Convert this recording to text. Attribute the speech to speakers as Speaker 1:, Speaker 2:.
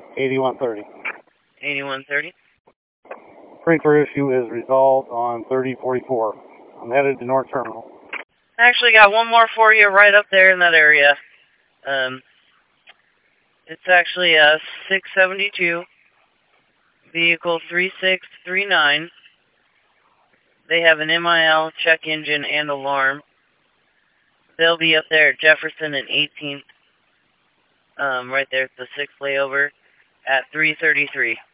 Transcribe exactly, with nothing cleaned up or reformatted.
Speaker 1: eighty-one thirty.
Speaker 2: eighty-one thirty.
Speaker 1: Sprinkler issue is resolved on thirty forty-four. I'm headed to North Terminal.
Speaker 2: I actually got one more for you right up there in that area. Um, it's actually a six seventy-two, vehicle three six three nine. They have an M I L, check engine, and alarm. They'll be up there at Jefferson and eighteenth, um, right there at the sixth layover at three thirty-three.